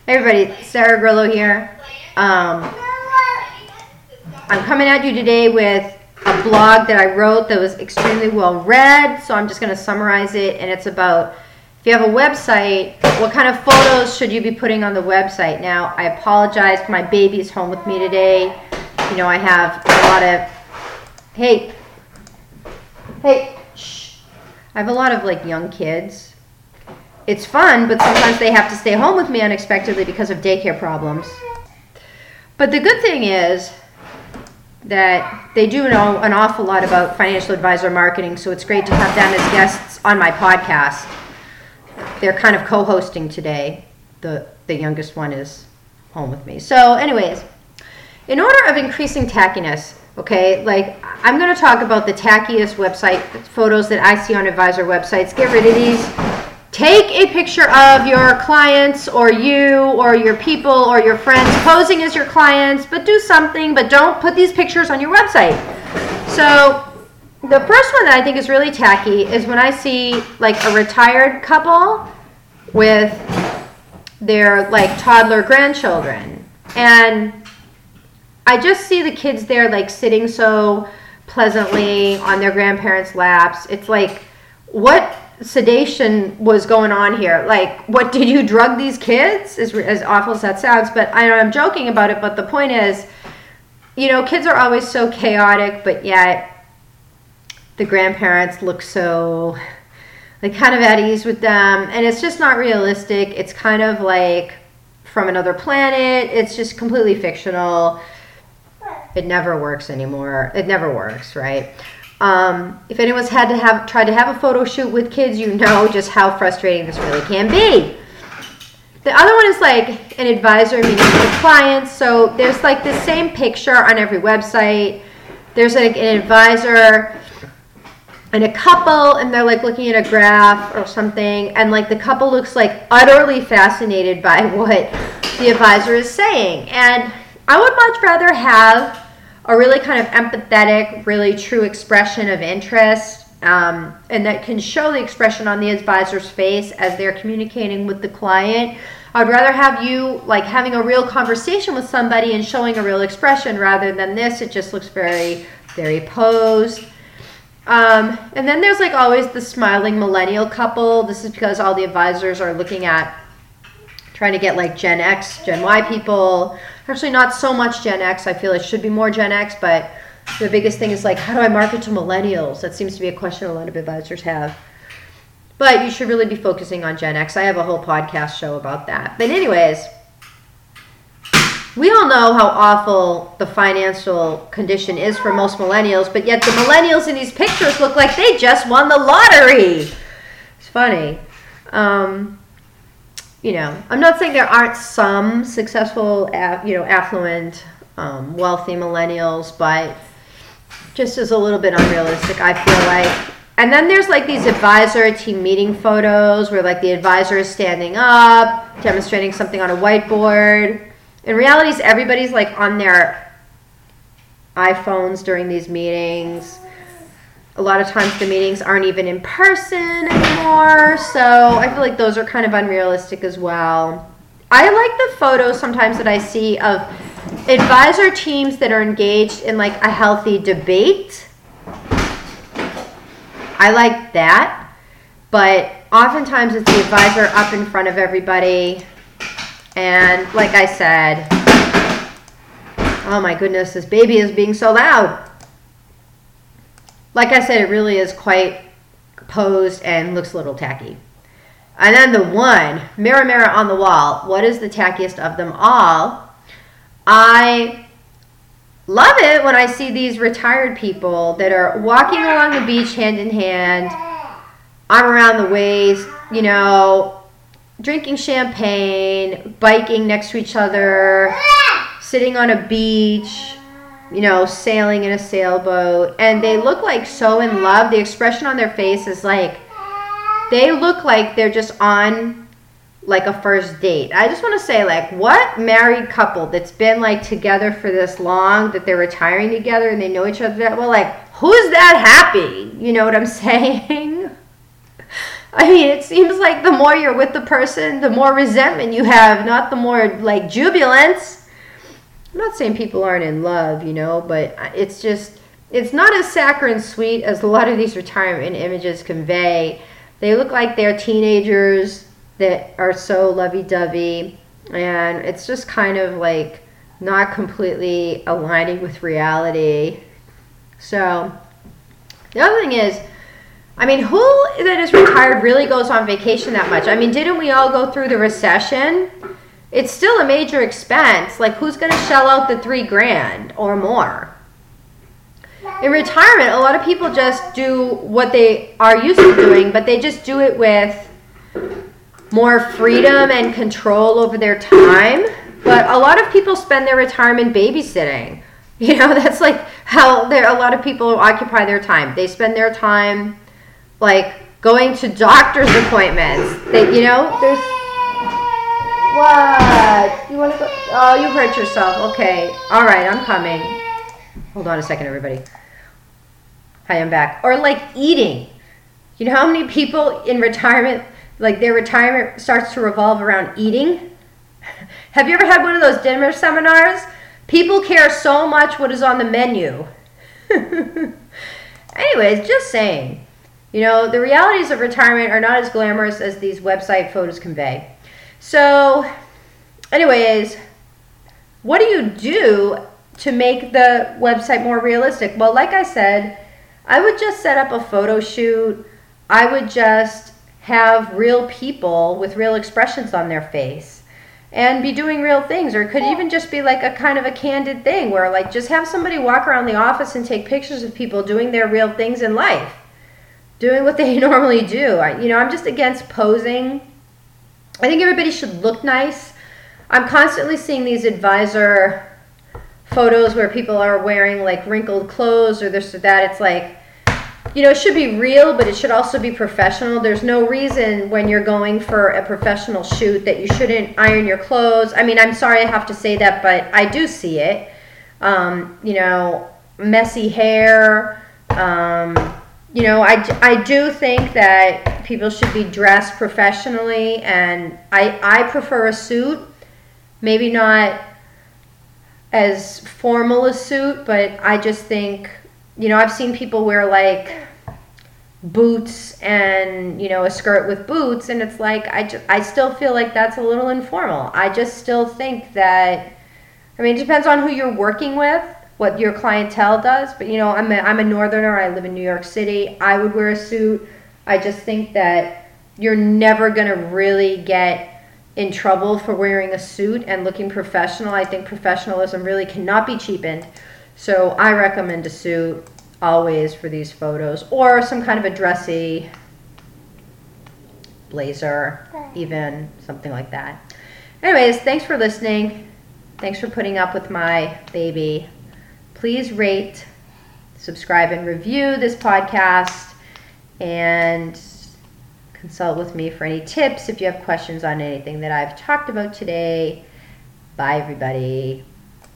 Hey everybody, Sarah Grillo here. I'm coming at you today with a blog that I wrote that was extremely well read, so I'm just going to summarize it, and it's about if you have a website, what kind of photos should you be putting on the website? Now, I apologize, my baby's home with me today. You know, I have a lot of, hey, shh. I have a lot of like young kids. It's fun, but sometimes they have to stay home with me unexpectedly because of daycare problems. But the good thing is that they do know an awful lot about financial advisor marketing, so it's great to have them as guests on my podcast. They're kind of co-hosting today. The youngest one is home with me. So anyways, in order of increasing tackiness, okay, like I'm going to talk about the tackiest website photos that I see on advisor websites. Get rid of these. Take a picture of your clients or you or your people or your friends posing as your clients, but do something, but don't put these pictures on your website. So the first one that I think is really tacky is when I see like a retired couple with their like toddler grandchildren. And I just see the kids there like sitting so pleasantly on their grandparents' laps. It's like, what sedation was going on here? Like, what, did you drug these kids? As awful as that sounds, but I'm joking about it. But the point is, you know, kids are always so chaotic, but yet the grandparents look so like kind of at ease with them, and it's just not realistic. It's kind of like from another planet. It's just completely fictional. It never works anymore. It never works, right? If anyone's tried to have a photo shoot with kids, you know just how frustrating this really can be. The other one is like an advisor meeting with clients. So there's like the same picture on every website. There's like an advisor and a couple, and they're like looking at a graph or something, and like the couple looks like utterly fascinated by what the advisor is saying. And I would much rather have a really kind of empathetic, really true expression of interest, and that can show the expression on the advisor's face as they're communicating with the client. I'd rather have you like having a real conversation with somebody and showing a real expression rather than this. It just looks very, very posed. And then there's like always the smiling millennial couple. This is because all the advisors are looking at trying to get like Gen X, Gen Y people. Actually, not so much Gen X. I feel it should be more Gen X, but the biggest thing is like, how do I market to millennials? That seems to be a question a lot of advisors have. But you should really be focusing on Gen X. I have a whole podcast show about that. But anyways, we all know how awful the financial condition is for most millennials, but yet the millennials in these pictures look like they just won the lottery. It's funny. You know, I'm not saying there aren't some successful, affluent, wealthy millennials, but just is a little bit unrealistic, I feel like. And then there's like these advisor team meeting photos where like the advisor is standing up, demonstrating something on a whiteboard. In reality, everybody's like on their iPhones during these meetings. A lot of times the meetings aren't even in person anymore, so I feel like those are kind of unrealistic as well. I like the photos sometimes that I see of advisor teams that are engaged in like a healthy debate. I like that, but oftentimes it's the advisor up in front of everybody, and like I said, oh my goodness, this baby is being so loud. Like I said, it really is quite posed and looks a little tacky. And then the one, mirror, mirror on the wall, what is the tackiest of them all? I love it when I see these retired people that are walking along the beach hand in hand, arm around the waist, you know, drinking champagne, biking next to each other, sitting on a beach, you know, sailing in a sailboat, and they look like so in love. The expression on their face is like, they look like they're just on like a first date. I just want to say, like, what married couple that's been like together for this long, that they're retiring together and they know each other that well, like, who's that happy? You know what I'm saying? I mean, it seems like the more you're with the person, the more resentment you have, not the more like jubilance. I'm not saying people aren't in love, but it's just, it's not as saccharine sweet as a lot of these retirement images convey. They look like they're teenagers that are so lovey-dovey, and it's just kind of like not completely aligning with reality. So the other thing is, I mean, who that is retired really goes on vacation that much? I mean, didn't we all go through the recession? It's still a major expense. Like, who's going to shell out the $3,000 or more? In retirement, a lot of people just do what they are used to doing, but they just do it with more freedom and control over their time. But a lot of people spend their retirement babysitting. That's like how a lot of people occupy their time. They spend their time like going to doctor's appointments. There's what? You want to go? Oh, you hurt yourself. Okay. All right, I'm coming. Hold on a second, everybody. Hi, I'm back. Or like eating. You know how many people in retirement, like their retirement starts to revolve around eating? Have you ever had one of those dinner seminars? People care so much what is on the menu. Anyways, just saying. The realities of retirement are not as glamorous as these website photos convey. So, anyways, what do you do to make the website more realistic? Well, like I said, I would just set up a photo shoot. I would just have real people with real expressions on their face and be doing real things. Or it could even just be like a kind of a candid thing where like just have somebody walk around the office and take pictures of people doing their real things in life, doing what they normally do. I'm just against posing. I think everybody should look nice. I'm constantly seeing these advisor photos where people are wearing like wrinkled clothes or this or that. It's like, it should be real, but it should also be professional. There's no reason when you're going for a professional shoot that you shouldn't iron your clothes. I mean, I'm sorry I have to say that, but I do see it. Messy hair. I do think that people should be dressed professionally, and I prefer a suit. Maybe not as formal a suit, but I just think, I've seen people wear like boots and, a skirt with boots, and it's like, I still feel like that's a little informal. I just still think that, it depends on who you're working with, what your clientele does, but I'm a northerner, I live in New York City, I would wear a suit. I just think that you're never going to really get in trouble for wearing a suit and looking professional. I think professionalism really cannot be cheapened. So I recommend a suit always for these photos, or some kind of a dressy blazer, even something like that. Anyways, thanks for listening. Thanks for putting up with my baby. Please rate, subscribe, and review this podcast, and consult with me for any tips if you have questions on anything that I've talked about today. Bye, everybody.